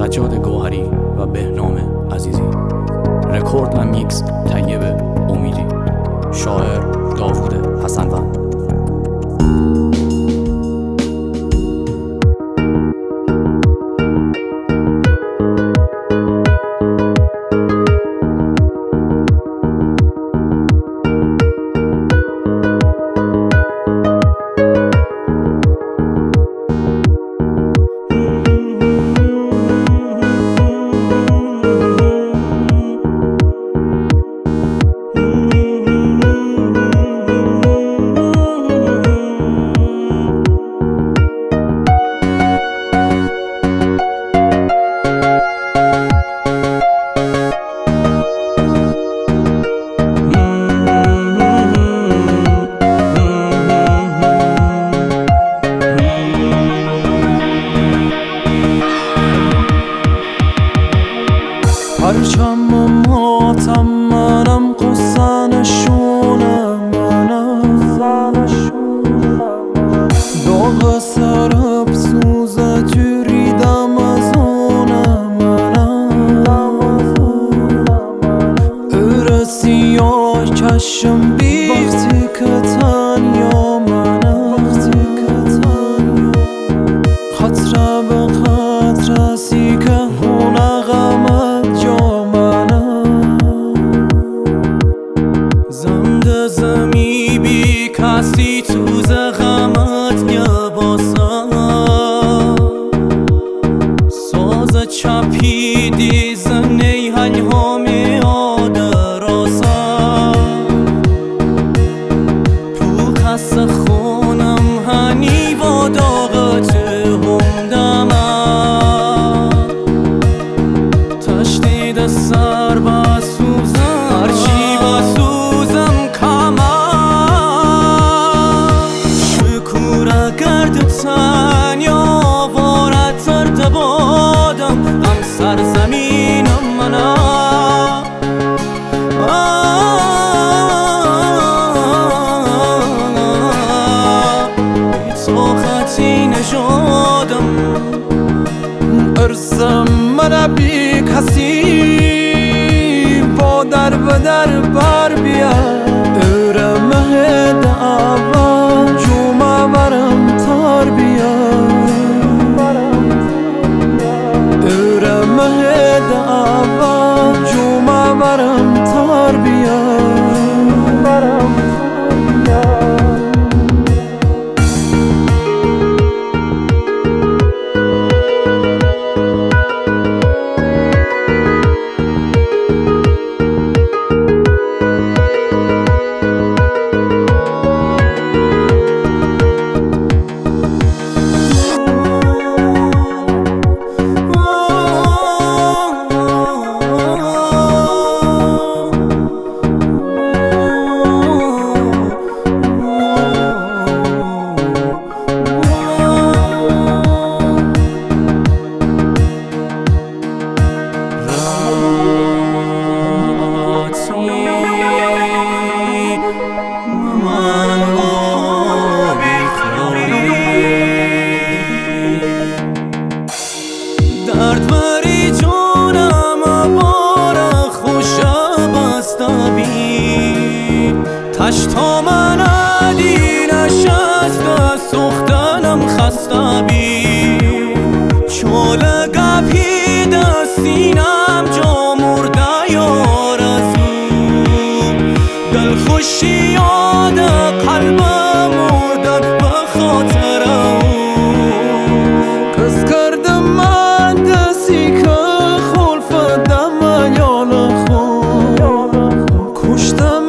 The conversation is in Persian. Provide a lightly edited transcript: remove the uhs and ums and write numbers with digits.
سجاد گوهری و بهنام عزیزی. رکورد و میکس طیب امیدی. شاعر داوود حسنوند. هرچم و ماتم منم قصه نشونم منم داغ سرب سوزه جوریدم از اونم منم ار سیاه چشم بی وقتی که تنیا منم خطره به خطره سی که هونه غمت جا منم زنده زمی بی کسی تو زغمت یباسم ساز چپیدی زنی هنگامی آدراسم تو قص خونم هنی و داغت سر بسوزم هرچی بسوزم کمم شکوره گرد تنیا وارد ترد بادم غم سرزمینم منم بی طاقتی نژادم ارزم من بی کسی در به در بر بیا اره مهد اول جومه برم تار بیا اره مهد اول جومه برم تار بیا درد بری جونم بار خوشم بستبی تشتا من عدی نشست سختنم خسته بی چوله گپی دستینم جا مرده یار ازو دل خوشی یاد قلبم مردن به خاطر کس کردم من دستی که خلف دم یال خون کشتم